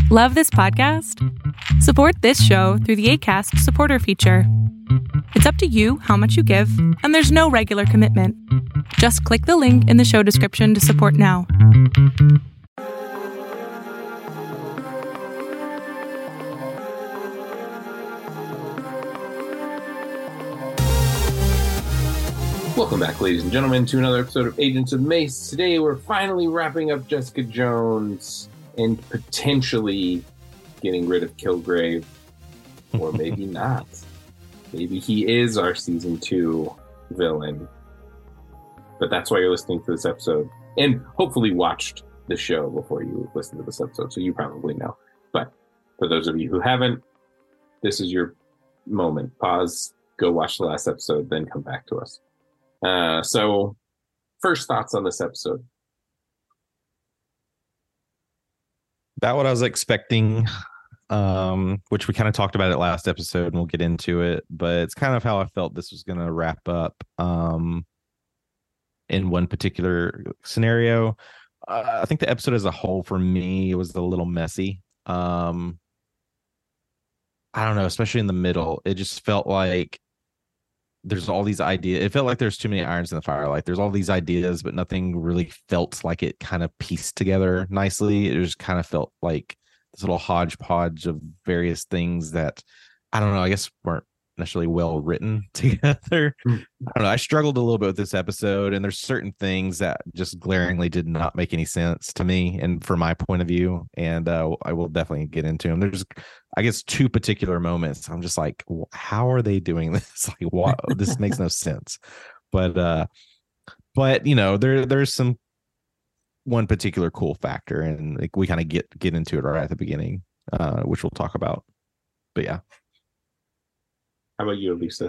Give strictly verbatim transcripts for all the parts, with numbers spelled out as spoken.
Love this podcast? Support this show through the Acast supporter feature. It's up to you how much you give, and there's no regular commitment. Just click the link in the show description to support now. Welcome back, ladies and gentlemen, to another episode of Agents of Mace. Today, we're finally wrapping up Jessica Jones and potentially getting rid of Kilgrave, or maybe not. Maybe he is our season two villain. But that's why you're listening to this episode, and hopefully watched the show before you listen to this episode, so you probably know. But for those of you who haven't, this is your moment. Pause, go watch the last episode, then come back to us. Uh, so, first thoughts on this episode. About what I was expecting, um, which we kind of talked about it last episode, and we'll get into it. But it's kind of how I felt this was going to wrap up. Um, in one particular scenario, uh, I think the episode as a whole, for me, was a little messy. Um, I don't know, especially in the middle. It just felt like there's all these ideas. It felt like there's too many irons in the fire. Like there's all these ideas, but nothing really felt like it kind of pieced together nicely. It just kind of felt like this little hodgepodge of various things that, I don't know, I guess weren't necessarily well written together. Mm. I don't know. I struggled a little bit with this episode, and there's certain things that just glaringly did not make any sense to me and from my point of view. And uh, I will definitely get into them. There's, I guess, two particular moments. I'm just like, how are they doing this? Like, what? This makes no sense. But, uh, but you know, there there's some one particular cool factor, and like, we kind of get get into it right at the beginning, uh, which we'll talk about. But yeah. How about you, Lisa?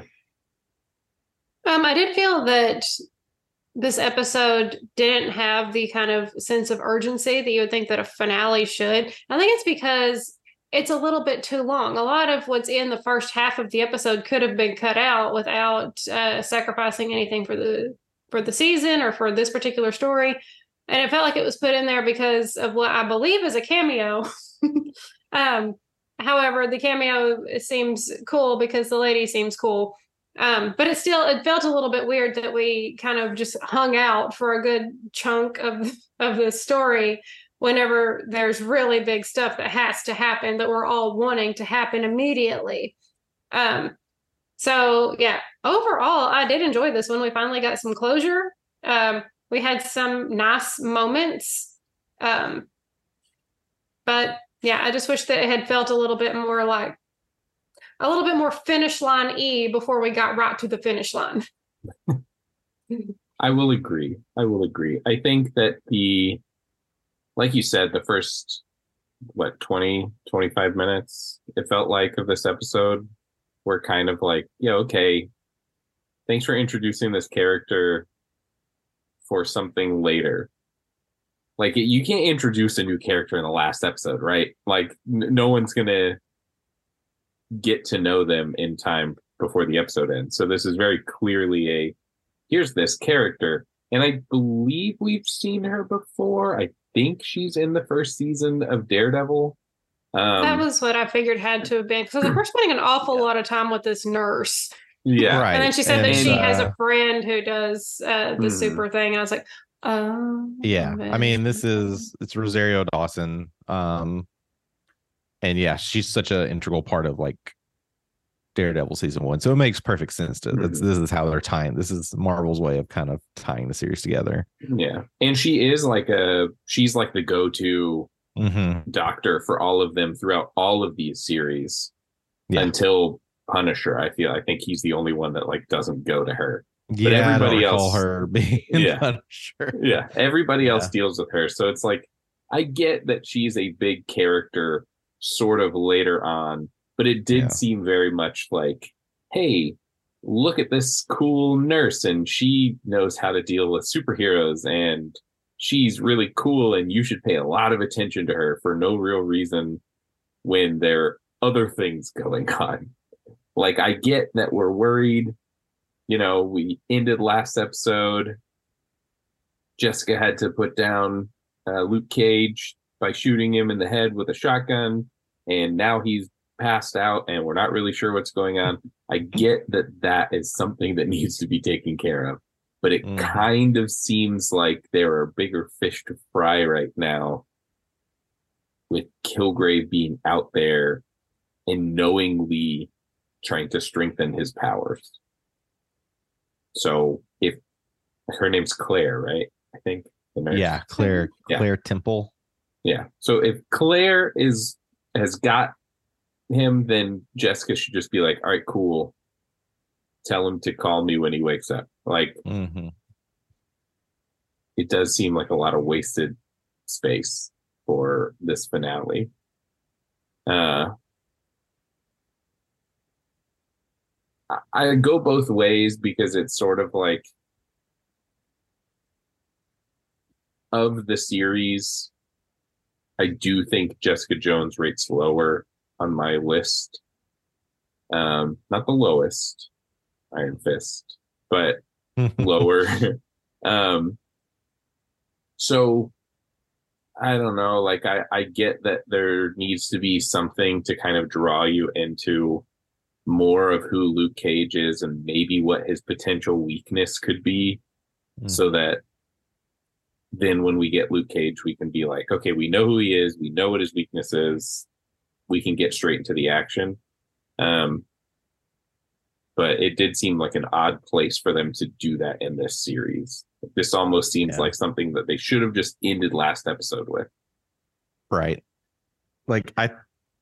Um, I did feel that this episode didn't have the kind of sense of urgency that you would think that a finale should. I think it's because it's a little bit too long. A lot of what's in the first half of the episode could have been cut out without uh, sacrificing anything for the for the season or for this particular story. And it felt like it was put in there because of what I believe is a cameo. um, However, the cameo seems cool because the lady seems cool. Um, but it still, it felt a little bit weird that we kind of just hung out for a good chunk of, of the story whenever there's really big stuff that has to happen that we're all wanting to happen immediately. Um, so, yeah, overall, I did enjoy this one. We finally got some closure. Um, we had some nice moments. Um, but... Yeah, I just wish that it had felt a little bit more like a little bit more finish line E before we got right to the finish line. I will agree. I will agree. I think that the, like you said, the first, what, twenty, twenty-five minutes, it felt like, of this episode were kind of like, yeah, okay, thanks for introducing this character for something later. Like, you can't introduce a new character in the last episode, right? Like, n- no one's going to get to know them in time before the episode ends. So this is very clearly a, here's this character. And I believe we've seen her before. I think she's in the first season of Daredevil. Um, that was what I figured had to have been. Because we're spending an awful yeah. lot of time with this nurse. Yeah. Right. And then she said and, that she uh, has a friend who does uh, the hmm. super thing. And I was like, oh. Yeah. I mean, this is, it's Rosario Dawson. Um, and yeah, she's such an integral part of like Daredevil season one. So it makes perfect sense to, mm-hmm. this is how they're tying. This is Marvel's way of kind of tying the series together. Yeah. And she is like a, she's like the go-to mm-hmm. doctor for all of them throughout all of these series yeah. until Punisher. I feel, I think he's the only one that like doesn't go to her. Yeah, but everybody I don't else, her being yeah, Punisher. yeah, everybody yeah. else deals with her. So it's like, I get that she's a big character sort of later on, but it did yeah. seem very much like, hey, look at this cool nurse, and she knows how to deal with superheroes, and she's really cool, and you should pay a lot of attention to her for no real reason when there are other things going on. Like, I get that we're worried. You know, we ended last episode. Jessica had to put down uh, Luke Cage. by shooting him in the head with a shotgun, and now he's passed out and we're not really sure what's going on. I get that that is something that needs to be taken care of, but it mm-hmm. kind of seems like there are bigger fish to fry right now with Kilgrave being out there and knowingly trying to strengthen his powers. So if her name's Claire, right? I think. Yeah, Claire, Claire yeah. Temple. Yeah. So if Claire is has got him, then Jessica should just be like, all right, cool. Tell him to call me when he wakes up. Like, mm-hmm. it does seem like a lot of wasted space for this finale. Uh, I, I go both ways because it's sort of like, of the series, I do think Jessica Jones rates lower on my list. Um, not the lowest, Iron Fist, but lower. um, so I don't know. Like I, I get that there needs to be something to kind of draw you into more of who Luke Cage is and maybe what his potential weakness could be, mm. so that then when we get Luke Cage, we can be like, okay, we know who he is. We know what his weakness is. We can get straight into the action. Um, but it did seem like an odd place for them to do that in this series. This almost seems yeah. like something that they should have just ended last episode with. Right. Like I,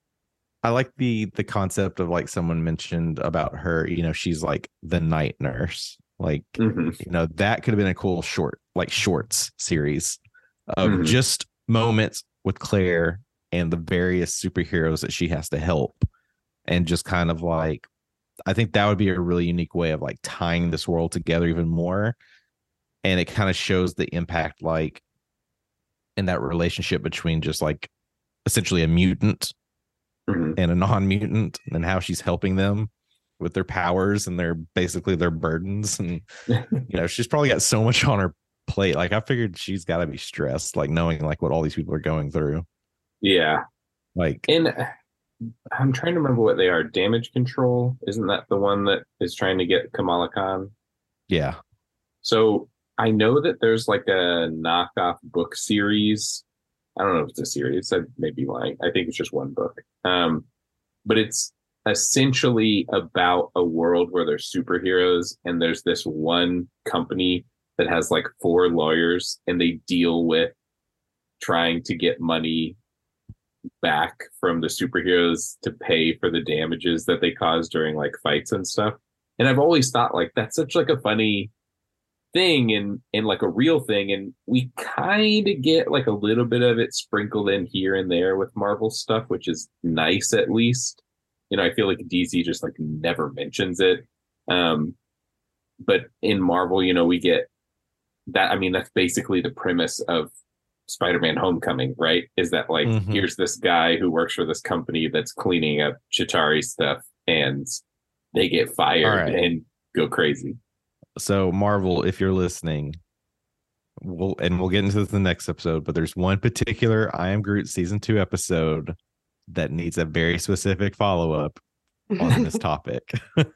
I like the the concept of like someone mentioned about her, you know, she's like the night nurse. Like, mm-hmm. you know, that could have been a cool short, like shorts series of mm-hmm. just moments with Claire and the various superheroes that she has to help. And just kind of like, I think that would be a really unique way of like tying this world together even more. And it kind of shows the impact, like in that relationship between just like essentially a mutant mm-hmm. and a non-mutant, and how she's helping them with their powers and their basically their burdens. And you know, she's probably got so much on her plate. Like I figured she's got to be stressed, like knowing like what all these people are going through. Yeah. Like, and I'm trying to remember what they are. Damage Control, isn't that the one that is trying to get Kamala Khan? Yeah. So I know that there's like a knockoff book series. I don't know if it's a series. I may be lying. I think it's just one book. Um, but it's essentially about a world where there's superheroes and there's this one company that has like four lawyers and they deal with trying to get money back from the superheroes to pay for the damages that they caused during like fights and stuff. And I've always thought like that's such like a funny thing and and like a real thing, and we kind of get like a little bit of it sprinkled in here and there with Marvel stuff, which is nice at least. You know, I feel like D C just like never mentions it. Um, but in Marvel, you know, we get that. I mean, that's basically the premise of Spider-Man Homecoming, right? Is that like, mm-hmm. here's this guy who works for this company that's cleaning up Chitauri stuff and they get fired right. and go crazy. So Marvel, if you're listening, we'll, and we'll get into this in the next episode, but there's one particular I Am Groot season two episode that needs a very specific follow-up on this topic.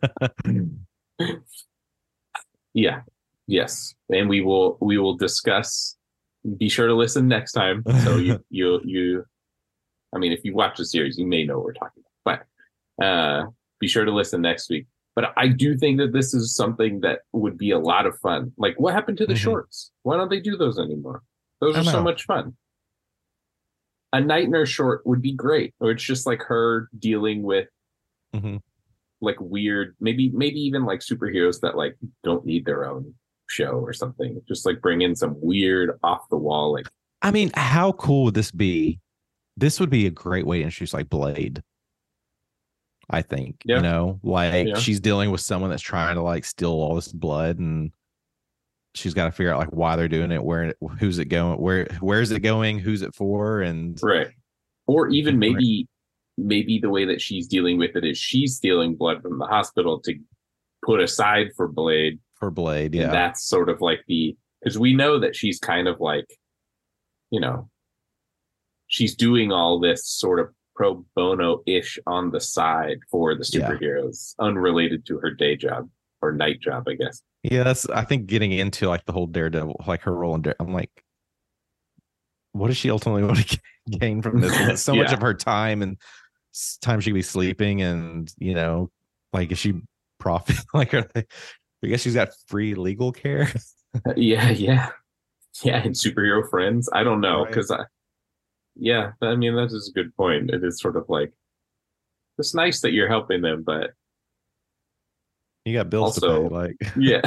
Yeah. Yes. And we will we will discuss. Be sure to listen next time. So you you you I mean, if you watch the series, you may know what we're talking about. But uh be sure to listen next week. But I do think that this is something that would be a lot of fun. Like, what happened to the mm-hmm. shorts? Why don't they do those anymore? Those are so much fun. A night nurse short would be great. Or it's just like her dealing with mm-hmm. like weird, maybe maybe even like superheroes that like don't need their own show or something. Just like bring in some weird off the wall. Like, I mean, how cool would this be? This would be a great way to introduce like Blade. I think, yeah. you know, like yeah. she's dealing with someone that's trying to like steal all this blood, and she's got to figure out like why they're doing it, where, who's it going, where, where's it going, who's it for, and right. Or even maybe, maybe the way that she's dealing with it is she's stealing blood from the hospital to put aside for Blade. For Blade, yeah. And that's sort of like the, because we know that she's kind of like, you know, she's doing all this sort of pro bono ish on the side for the Yeah. superheroes, unrelated to her day job or night job, I guess. Yeah, that's I think getting into like the whole Daredevil, like her role in Dare, I'm like, what does she ultimately want to gain from this? It's so much Yeah. of her time and s- time she could be sleeping, and you know, like is she profit? Like, are they, I guess she's got free legal care. Yeah, yeah, yeah. And superhero friends, I don't know, Right. because I, yeah, I mean that is a good point. It is sort of like it's nice that you're helping them, but You got bills Also- to pay. Like, yeah,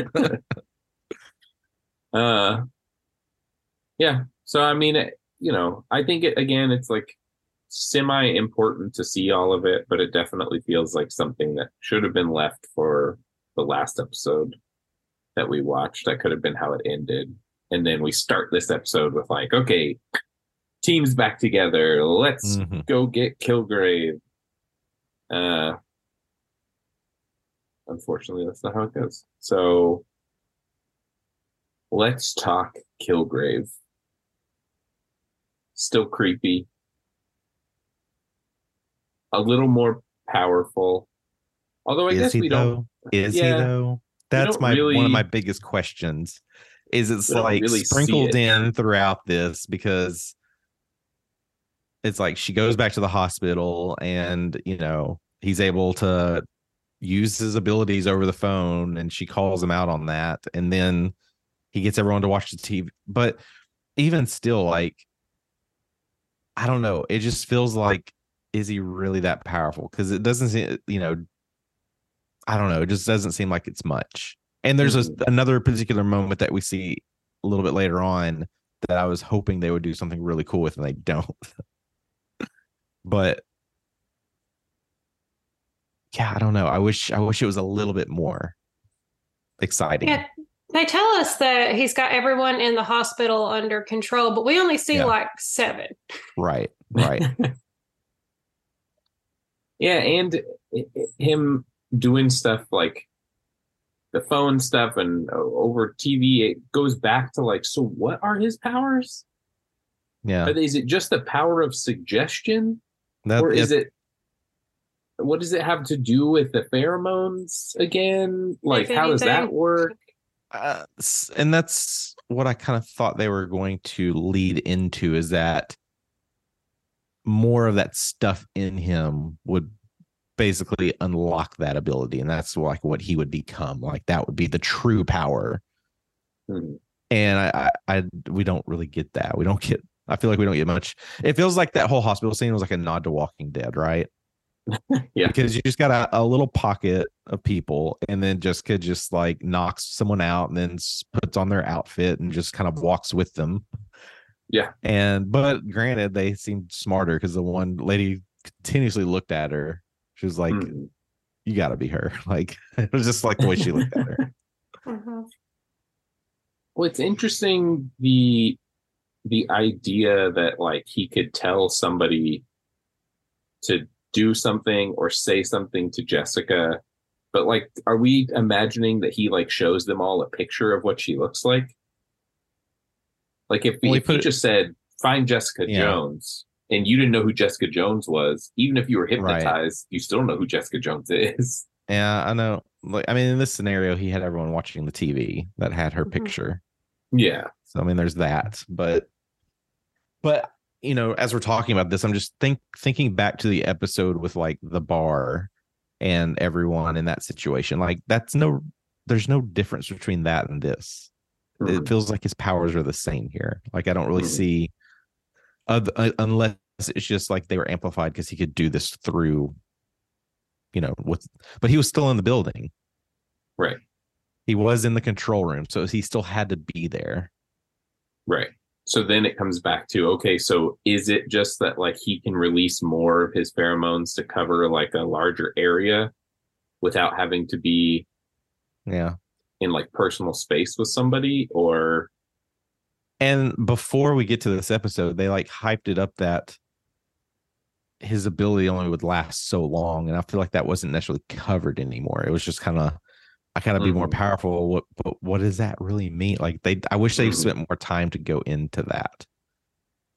uh, yeah. So I mean, it, you know, I think it again. It's like semi-important to see all of it, but it definitely feels like something that should have been left for the last episode that we watched. That could have been how it ended, and then we start this episode with like, okay, teams back together. Let's Mhm. go get Kilgrave. Uh, unfortunately, that's not how it goes. So let's talk Kilgrave. Still creepy. A little more powerful. Although I is guess he we don't though? Is yeah, he though? That's don't my one really- of my biggest questions. Is it's we don't like really see sprinkled it. in throughout this because it's like she goes back to the hospital and you know he's able to use his abilities over the phone and she calls him out on that, and then he gets everyone to watch the T V. But even still, like, I don't know, it just feels like, is he really that powerful? Because it doesn't seem, you know, I don't know, it just doesn't seem like it's much. And there's a, Mhm. another particular moment that we see a little bit later on that I was hoping they would do something really cool with, and they don't. But yeah, I don't know. I wish I wish it was a little bit more exciting. Yeah, they tell us that he's got everyone in the hospital under control, but we only see Yeah. like seven. Right, right. Yeah, and i- i- him doing stuff like the phone stuff and uh, over T V, it goes back to like, so what are his powers? Yeah. Are they- Is it just the power of suggestion? That, Or is yeah, it, what does it have to do with the pheromones again? Like, If how does that anything. work? uh, s- and that's what I kind of thought they were going to lead into, is that more of that stuff in him would basically unlock that ability, and that's like what he would become. Like that would be the true power. Hmm. And I, I, I we don't really get that. We don't get. I feel like we don't get much. It feels like that whole hospital scene was like a nod to Walking Dead, right? Yeah. Because you just got a, a little pocket of people, and then just could just like knocks someone out, and then s- puts on their outfit and just kind of walks with them. Yeah. And but granted, they seemed smarter because the one lady continuously looked at her. She was like, Hmm. "You got to be her." Like it was just like the way she looked at her. Mhm. Well, it's interesting the the idea that like he could tell somebody to do something or say something to Jessica, but like, are we imagining that he like shows them all a picture of what she looks like? Like if, Well, he if put he it- just said, find Jessica Yeah. Jones, and you didn't know who Jessica Jones was, even if you were Right. hypnotized, you still don't know who Jessica Jones is. Yeah, I know. Like, I mean, in this scenario, he had everyone watching the T V that had her Mhm. picture. Yeah. So I mean, there's that. But, but you know, as we're talking about this, I'm just think thinking back to the episode with like the bar and everyone in that situation. Like, that's no, there's no difference between that and this. Mhm. It feels like his powers are the same here. Like, I don't really Mhm. see, uh, uh, unless it's just like they were amplified because he could do this through, you know, with, but he was still in the building. Right. He was in the control room, so he still had to be there. Right. So then it comes back to, okay, so is it just that like he can release more of his pheromones to cover like a larger area without having to be Yeah. in like personal space with somebody? Or And before we get to this episode, they like hyped it up that his ability only would last so long, and I feel like that wasn't necessarily covered anymore. It was just kind of, I kind of be more Mhm. powerful. What, but what does that really mean? Like they, I wish they Mhm. spent more time to go into that.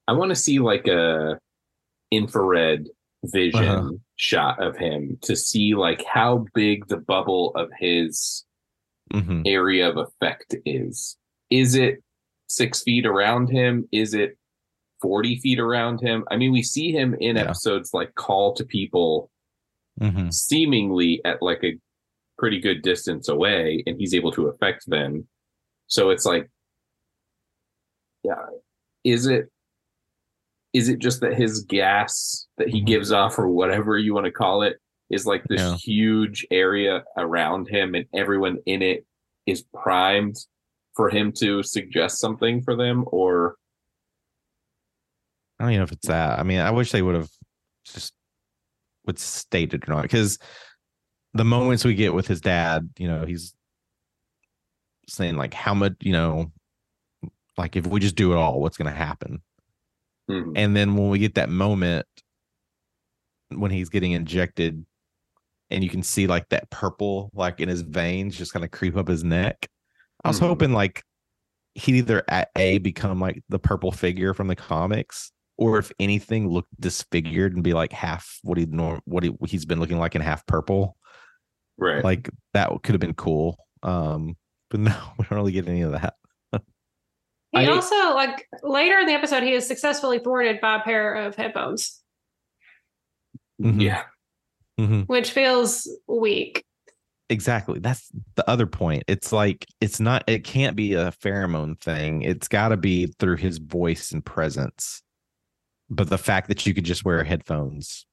I want to see like a infrared vision Uh-huh. shot of him to see like how big the bubble of his hmm area of effect is. Is it six feet around him? Is it forty feet around him? I mean, we see him in Yeah. episodes like Call to People hmm seemingly at like a pretty good distance away, and he's able to affect them. So it's like, yeah, is it is it just that his gas that he Mhm. gives off, or whatever you want to call it, is like this Yeah. huge area around him, and everyone in it is primed for him to suggest something for them? Or I don't even know if it's that. I mean, I wish they would have just would state it or not, because the moments we get with his dad, you know, he's saying like how much, you know, like if we just do it all, what's going to happen? Mhm. And then when we get that moment when he's getting injected and you can see like that purple, like in his veins, just kind of creep up his neck. I was Mhm. hoping like he'd either at a become like the purple figure from the comics, or if anything, look disfigured and be like half what he norm what he, he's been looking like in half purple. Right. Like that could have been cool. Um, but no, we don't really get any of that. He I- also, like, later in the episode, he is successfully thwarted by a pair of headphones, Mhm. Yeah. Mm-hmm. which feels weak. Exactly. That's the other point. It's like it's not. It can't be a pheromone thing. It's got to be through his voice and presence. But the fact that you could just wear headphones,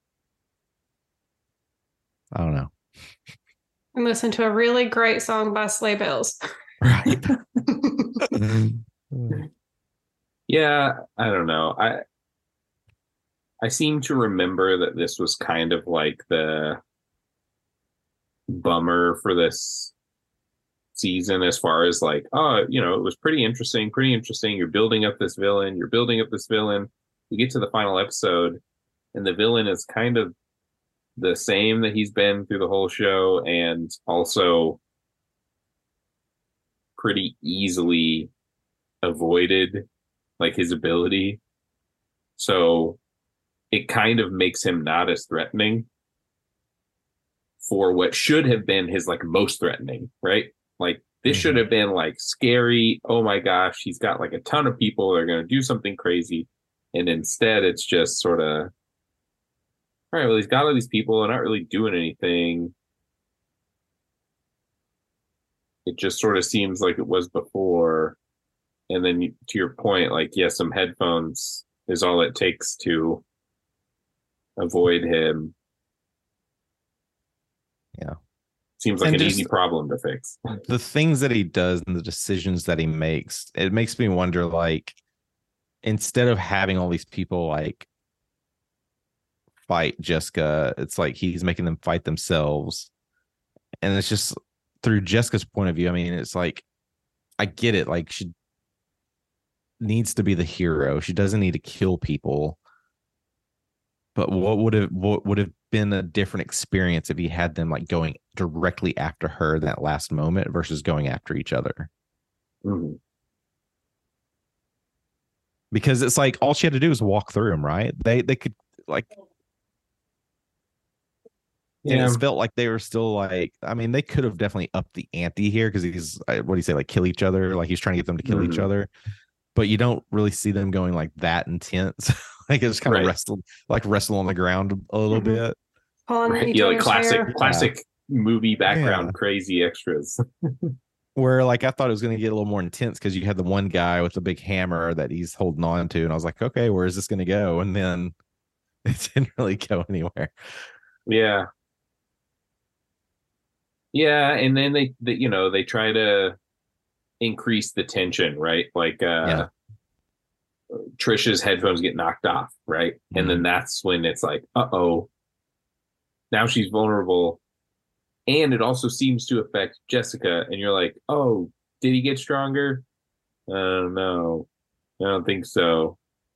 I don't know. And listen to a really great song by Sleigh Bells. Right. Yeah, I don't know. I I seem to remember that this was kind of like the bummer for this season, as far as like, oh, you know, it was pretty interesting, pretty interesting. You're building up this villain, you're building up this villain. You get to the final episode, and the villain is kind of the same that he's been through the whole show, and also pretty easily avoided, like his ability. So it kind of makes him not as threatening for what should have been his like most threatening, right? Like this Mhm. should have been like scary. Oh my gosh, he's got like a ton of people that are going to do something crazy. And instead it's just sort of, all right, well, he's got all these people, they're not really doing anything. It just sort of seems like it was before. And then you, to your point, like, yeah, some headphones is all it takes to avoid him. Yeah. Seems like And an just- easy problem to fix. The things that he does and the decisions that he makes, it makes me wonder, like, instead of having all these people like fight Jessica, it's like he's making them fight themselves. And it's just through Jessica's point of view. I mean, it's like, I get it. Like, she needs to be the hero. She doesn't need to kill people. But what would have what would have been a different experience if he had them like going directly after her in that last moment versus going after each other? Mhm. Because it's like all she had to do was walk through him, right? They they could like, and Yeah. it felt like they were still like, I mean, they could have definitely upped the ante here because he's uh, what do you say, like kill each other, like he's trying to get them to kill Mhm. each other, but you don't really see them going like that intense. Like it's kind of Right. wrestle, like wrestle on the ground a little Mhm. bit. On Right. each Yeah, like other's classic hair. classic movie background Yeah. crazy extras. Where like I thought it was going to get a little more intense because you had the one guy with the big hammer that he's holding on to, and I was like, okay, where is this going to go? And then it didn't really go anywhere. Yeah. Yeah, and then they, they you know, they try to increase the tension, right? Like uh Yeah. Trisha's headphones get knocked off, right? And then that's when it's like, uh-oh. Now she's vulnerable. And it also seems to affect Jessica, and you're like, "Oh, did he get stronger?" I don't know. I don't think so.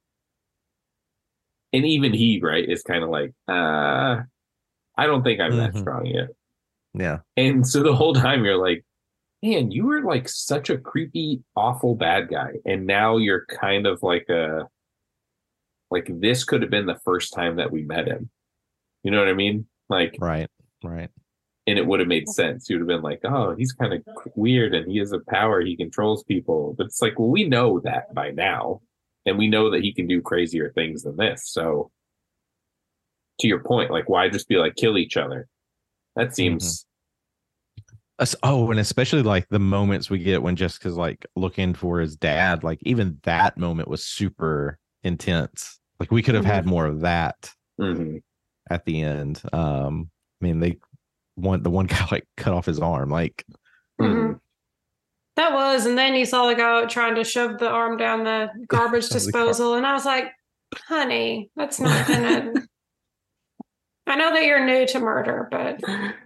And even he, right, is kind of like, uh, I don't think I'm that Mhm. strong yet. Yeah. And so the whole time you're like, man, you were like such a creepy, awful bad guy. And now you're kind of like a like this could have been the first time that we met him. You know what I mean? Like, Right. Right. and it would have made sense. You would have been like, oh, he's kind of weird and he has a power. He controls people. But it's like, well, we know that by now. And we know that he can do crazier things than this. So to your point, like, why just be like, kill each other? That seems. Mm-hmm. Us- Oh, and especially like the moments we get when Jessica's like looking for his dad, like even that moment was super intense. Like we could have had more of that Mhm. at the end. Um, I mean, they want the one guy like cut off his arm, like Mhm. That was, and then you saw the guy trying to shove the arm down the garbage The car- disposal, and I was like, honey, that's not gonna. I know that you're new to murder, but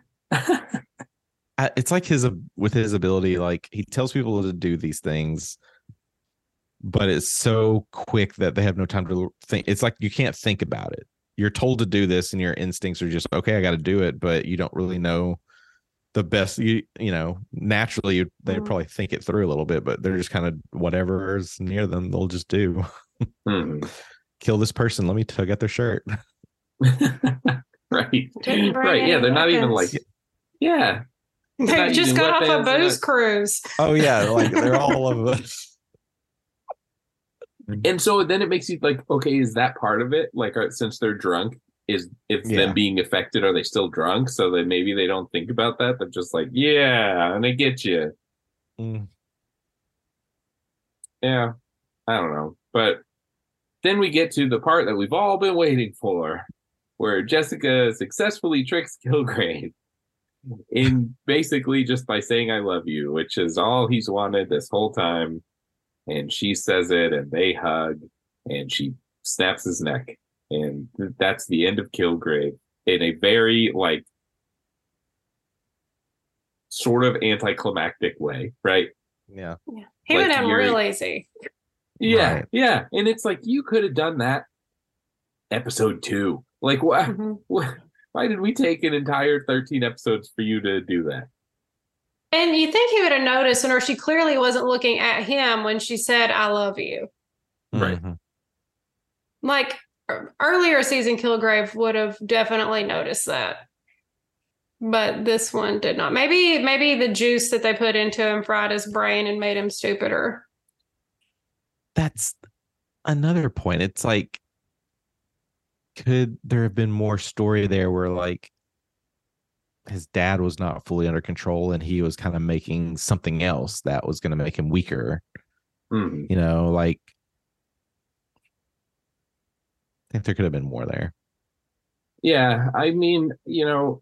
I- it's like his with his ability, like he tells people to do these things, but it's so quick that they have no time to think. It's like you can't think about it. You're told to do this, and your instincts are just okay. I got to do it, but you don't really know the best. You you know, naturally you, they Mhm. probably think it through a little bit, but they're just kind of whatever's near them, they'll just do. Mhm. Kill this person. Let me tug at their shirt. Right. Didn't bring Right. Yeah. any They're not even like, weapons. yeah. they not just using got off a weapons, they're booze not- cruise. Oh yeah, like they're all of us. And so then it makes you like, okay, is that part of it? Like, uh, since they're drunk, is it's Yeah. them being affected? Are they still drunk? So that maybe they don't think about that. They're just like, yeah, and I get you. Mm. Yeah. I don't know. But then we get to the part that we've all been waiting for, where Jessica successfully tricks Kilgrave in basically just by saying I love you, which is all he's wanted this whole time. And she says it and they hug and she snaps his neck. And th- that's the end of Kilgrave in a very like sort of anticlimactic way, right? Yeah. He Like went in you're- real easy. Yeah, Right. yeah. And it's like you could have done that episode two. Like why Mhm. why, why did we take an entire thirteen episodes for you to do that? And you think he would have noticed, or she clearly wasn't looking at him when she said, I love you. Right. Mhm. Like er- earlier season, Kilgrave would have definitely noticed that. But this one did not. Maybe, maybe the juice that they put into him fried his brain and made him stupider. That's another point. It's like, could there have been more story there where like his dad was not fully under control and he was kind of making something else that was going to make him weaker? Mhm. You know, like I think there could have been more there. Yeah, I mean, you know,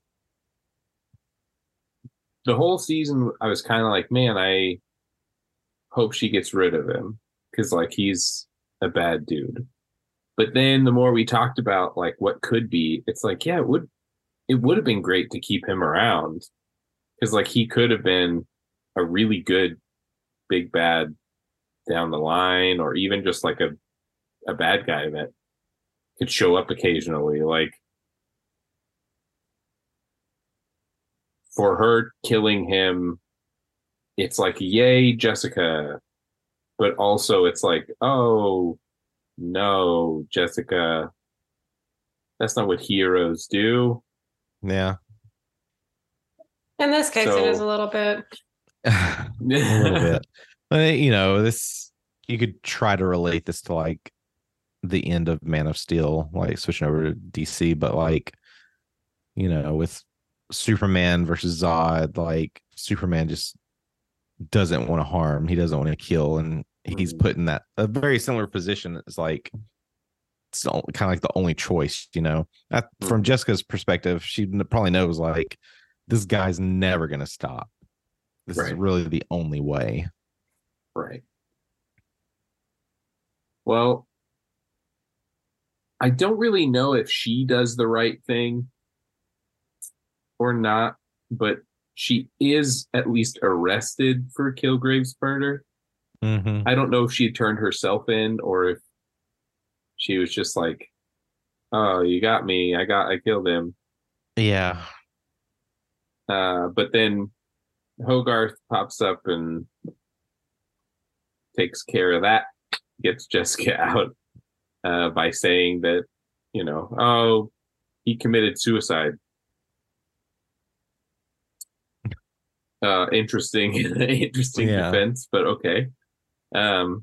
the whole season I was kind of like, man, I hope she gets rid of him because like he's a bad dude. But then the more we talked about like what could be, it's like, yeah, it would it would have been great to keep him around because like he could have been a really good big bad down the line, or even just like a a bad guy that could show up occasionally. Like for her killing him, it's like, yay, Jessica. But also it's like, oh no, Jessica, that's not what heroes do. Yeah. In this case, it is So- a little bit. A little bit. But, you know, this you could try to relate this to like the end of Man of Steel, like switching over to D C, but like, you know, with Superman versus Zod, like Superman just doesn't want to harm, he doesn't want to kill, and he's Mhm. put in that a very similar position. It's like it's kind of like the only choice, you know. That, from Mhm. Jessica's perspective, she probably knows like this guy's never gonna stop. This is Right. really the only way. Right. Well, I don't really know if she does the right thing or not, but she is at least arrested for Kilgrave's murder. Mm-hmm. I don't know if she had turned herself in or if she was just like, oh, you got me. I got, I killed him. Yeah. Uh, but then Hogarth pops up and takes care of that, gets Jessica out. uh, by saying that, you know, oh, he committed suicide. Uh, interesting, interesting Yeah. defense, but okay. Um,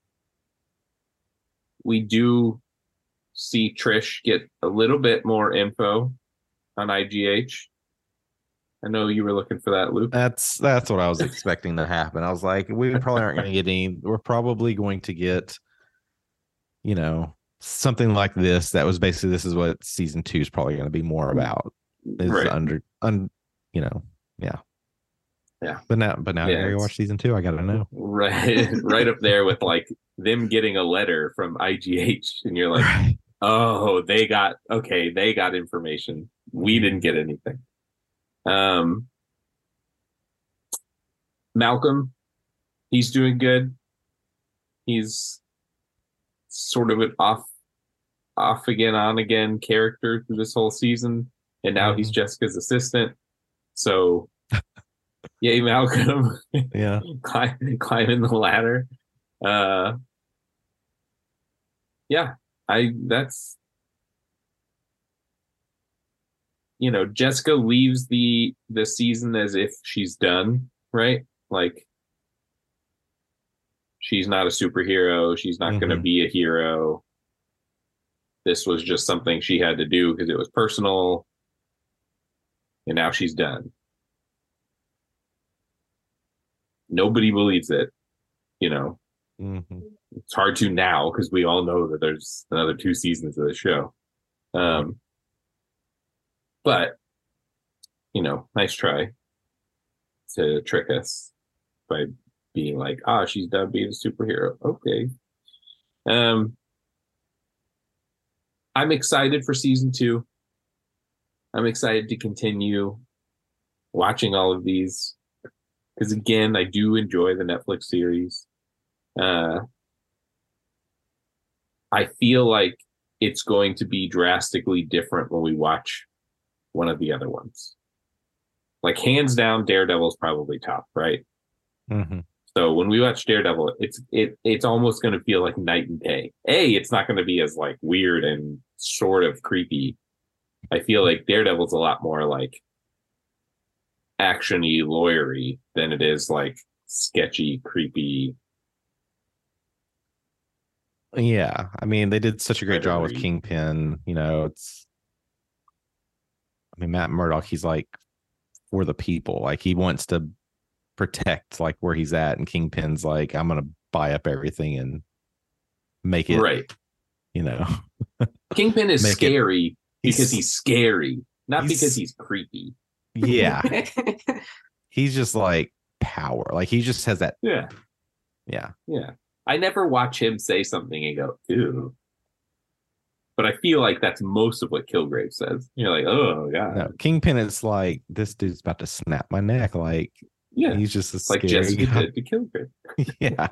we do see Trish get a little bit more info on I G H. I know you were looking for that, Luke. That's that's what I was expecting to happen. I was like, we probably aren't going to get any. We're probably going to get, you know, something like this. That was basically this is what season two is probably going to be more about. Is Right. under, un, you know, yeah, yeah. But now, but now Yeah, I gotta it's- watch season two. I gotta know. Right, right up there with like them getting a letter from I G H, and you're like, Right. oh, they got okay, they got information. We didn't get anything. Um, Malcolm, he's doing good. He's sort of an off, off again, on again character through this whole season, and now he's Mhm. Jessica's assistant. So, yay, Malcolm! Yeah. Climb, climbing the ladder. Uh, yeah, I that's you know, Jessica leaves the the season as if she's done, right? Like she's not a superhero, she's not going to Mhm. be a hero. This was just something she had to do because it was personal, and now she's done. Nobody believes it, you know. Mhm. It's hard to now because we all know that there's another two seasons of the show. Um, but you know, nice try to trick us by being like, ah, she's done being a superhero. Okay. Um, I'm excited for season two. I'm excited to continue watching all of these because, again, I do enjoy the Netflix series. Uh, I feel like it's going to be drastically different when we watch one of the other ones. Like, hands down, Daredevil's probably top, right? Mhm. So when we watch Daredevil, it's it it's almost going to feel like night and day. A, it's not going to be as like weird and sort of creepy. I feel like Daredevil's a lot more like actiony, lawyery than it is like sketchy, creepy. Yeah, I mean, they did such a great job with Predator-y. Kingpin. You know, it's. I mean, Matt Murdock. He's like for the people. Like he wants to protect like where he's at, and Kingpin's like, I'm gonna buy up everything and make it. Right. You know, Kingpin is Make it- scary because he's- he's scary, not he's- because he's creepy. yeah, he's just like power. Like he just has that. Yeah. Yeah. Yeah. I never watch him say something and go, ew. But I feel like that's most of what Kilgrave says. You're like, oh, God. No, Kingpin is like this dude's about to snap my neck. Like Yeah. he's just a It's like scary Jessica guy. did to Kilgrave. Yeah.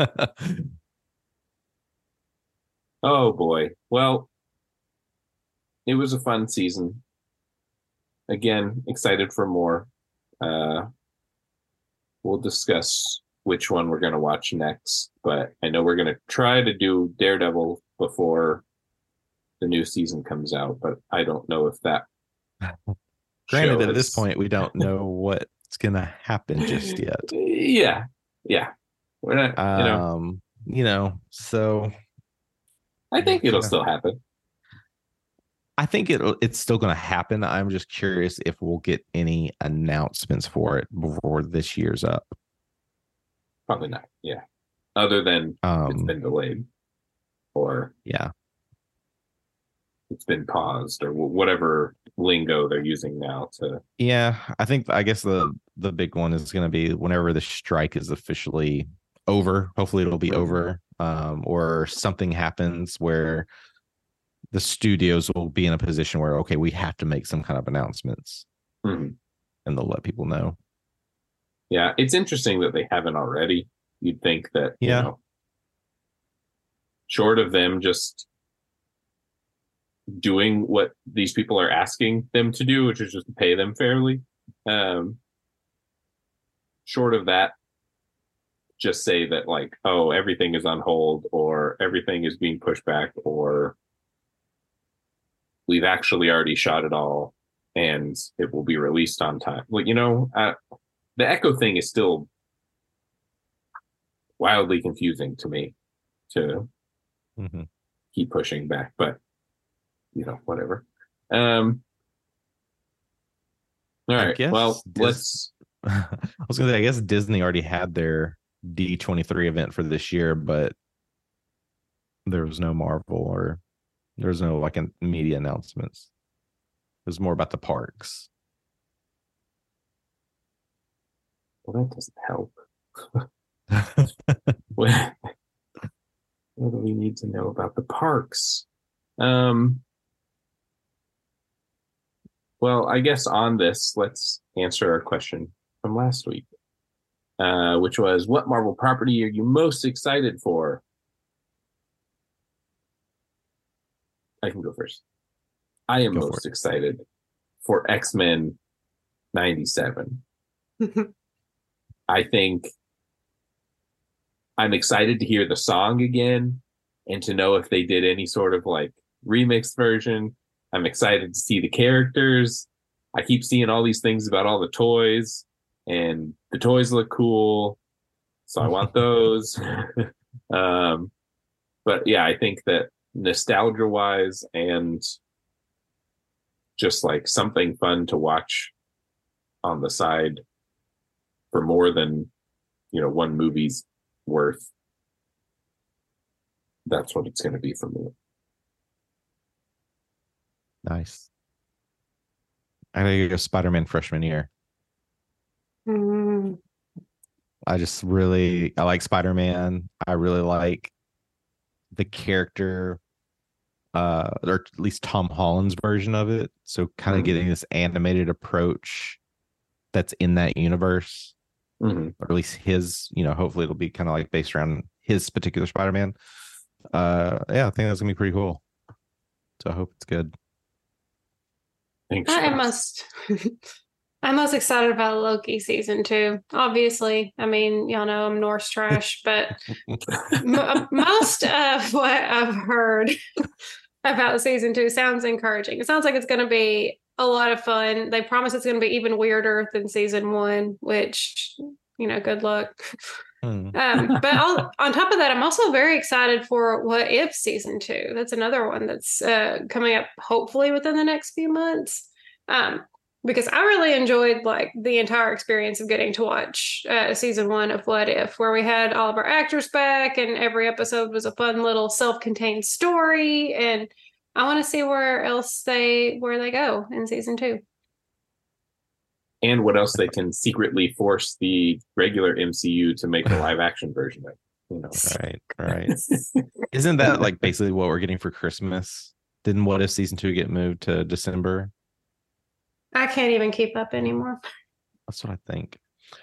Oh, boy. Well, it was a fun season. Again, excited for more. Uh, we'll discuss which one we're going to watch next, but I know we're going to try to do Daredevil before the new season comes out, but I don't know if that. Granted, show at this has- point, we don't know what's gonna happen just yet. Yeah, yeah. We're not, you know. Um, you know, so I think it'll yeah. still happen. I think it it's still gonna happen. I'm just curious if we'll get any announcements for it before this year's up. Probably not. Yeah. Other than it's Um, been delayed, or yeah, it's been paused, or wh- whatever lingo they're using now to. yeah. I think I guess the the big one is gonna be whenever the strike is officially over. Hopefully, it'll be over, um, or something happens where the studios will be in a position where okay, we have to make some kind of announcements, Mhm. and they'll let people know. Yeah, it's interesting that they haven't already. You'd think that, Yeah. you know, short of them just doing what these people are asking them to do, which is just to pay them fairly. Um, short of that, just say that like, oh, everything is on hold or everything is being pushed back or we've actually already shot it all and it will be released on time. Well, you know, uh, the Echo thing is still wildly confusing to me to Mm-hmm. keep pushing back, but you know, whatever. Um, all I right. guess Well, Dis- let's. I was gonna say, I guess Disney already had their D twenty-three event for this year, but there was no Marvel or there was no like an media announcements. It was more about the parks. Well, that doesn't help. what, what do we need to know about the parks? Um. Well, I guess on this, let's answer our question from last week, uh, which was, what Marvel property are you most excited for? I can go first. I am Go for most it. excited for X-Men ninety-seven. I think I'm excited to hear the song again and to know if they did any sort of like remixed version. I'm excited to see the characters. I keep seeing all these things about all the toys, and the toys look cool, so I want those. um, but yeah, I think that nostalgia-wise and just like something fun to watch on the side for more than, you know, one movie's worth, that's what it's going to be for me. Nice. I think you go Spider-Man freshman year. Mm. I just really I like Spider-Man. I really like the character, uh, or at least Tom Holland's version of it. So kind of Mhm. getting this animated approach that's in that universe, Mm-hmm. or at least his, you know, hopefully it'll be kind of like based around his particular Spider-Man. Uh, yeah, I think that's gonna be pretty cool. So I hope it's good. Thanks. I am Josh. most I'm most excited about Loki season two. Obviously, I mean, y'all know I'm Norse trash, but m- most of what I've heard about season two sounds encouraging. It sounds like it's going to be a lot of fun. They promise it's going to be even weirder than season one, which, you know, good luck. Hmm. Um, but I'll, on top of that, I'm also very excited for What If season two. That's another one that's uh, coming up hopefully within the next few months. Um, because I really enjoyed like the entire experience of getting to watch uh, season one of What If, where we had all of our actors back and every episode was a fun little self-contained story. And I want to see where else they where they go in season two. And what else they can secretly force the regular M C U to make the live action version of, you know. Right, right. Isn't that like basically what we're getting for Christmas? Didn't What If season two get moved to December? I can't even keep up anymore. That's what I think.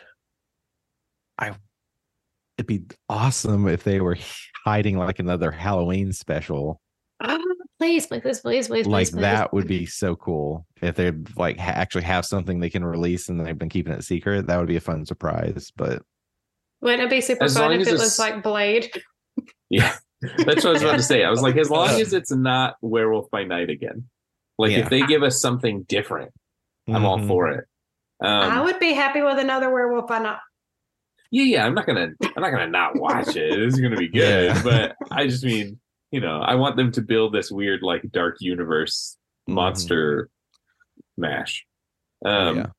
I it'd be awesome if they were hiding like another Halloween special. Oh, please, please, please, please, please, Like please, that please. would be so cool if they'd like ha- actually have something they can release and they've been keeping it secret. That would be a fun surprise. But Wouldn't it be super As fun long if as it it's- was like Blade? Yeah, that's what I was about to say. I was like, as long as it's not Werewolf by Night again, like Yeah. if they give us something different, I'm all Mhm. for it. I Um, would be happy with another Werewolf by Night. yeah, yeah. I'm not gonna, I'm not gonna not watch it. It's gonna be good. Yeah. But I just mean, you know, I want them to build this weird, like, dark universe Mhm. monster mash. Oh, Um, yeah.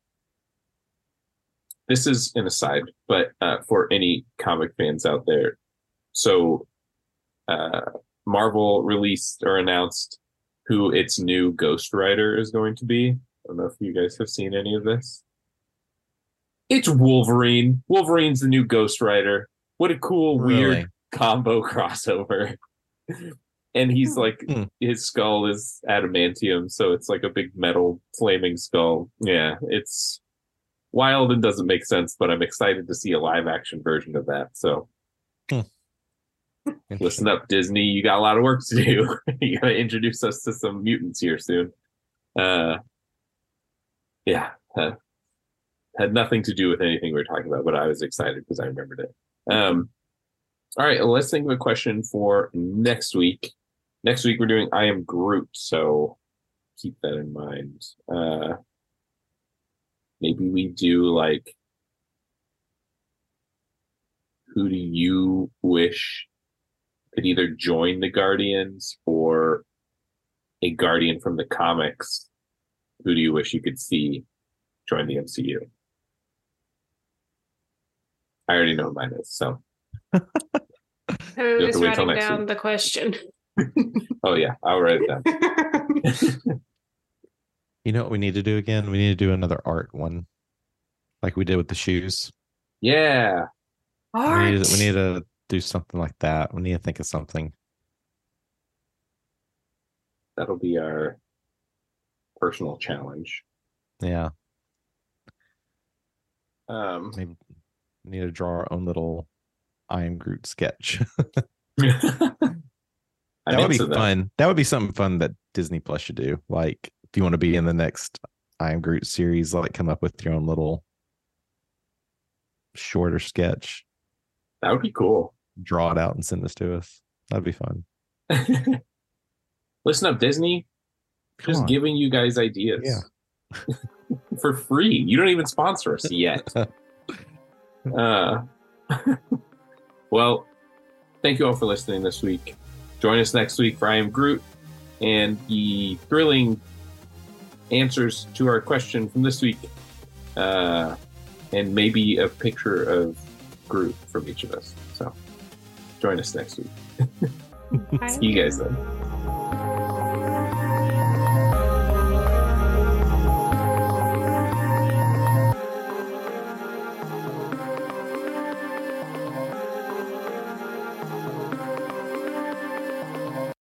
This is an aside, but uh, for any comic fans out there, so uh, Marvel released or announced who its new Ghost Rider is going to be. I don't know if you guys have seen any of this. It's Wolverine. Wolverine's the new Ghost Rider. What a cool, Really? weird combo crossover. And he's like, Hmm. his skull is adamantium, so it's like a big metal flaming skull. Yeah, it's wild and doesn't make sense, but I'm excited to see a live action version of that. So listen up, Disney. You got a lot of work to do. You got to introduce us to some mutants here soon. Uh, yeah, uh, had nothing to do with anything we were talking about, but I was excited because I remembered it. Um, all right, let's think of a question for next week. Next week we're doing I Am Groot, so keep that in mind. Uh, maybe we do like, who do you wish could either join the Guardians or a Guardian from the comics? Who do you wish you could see join the M C U? I already know who mine is, so. Who's writing down week. the question? Oh yeah, I'll write it down. You know what we need to do again? We need to do another art one, like we did with the shoes. Yeah, art. We need, to, we need to do something like that. We need to think of something. That'll be our personal challenge. Yeah. Um, maybe we need to draw our own little I Am Groot sketch. That would be fun. That. that would be something fun that Disney Plus should do. Like, if you want to be in the next I Am Groot series, like come up with your own little shorter sketch. That would be cool. Draw it out and send this to us. That'd be fun. Listen up, Disney. Come Just on. Giving you guys ideas. Yeah. For free. You don't even sponsor us yet. uh, well, thank you all for listening this week. Join us next week for I Am Groot and the thrilling answers to our question from this week. Uh, and maybe a picture of Groot from each of us. So join us next week. See you guys then.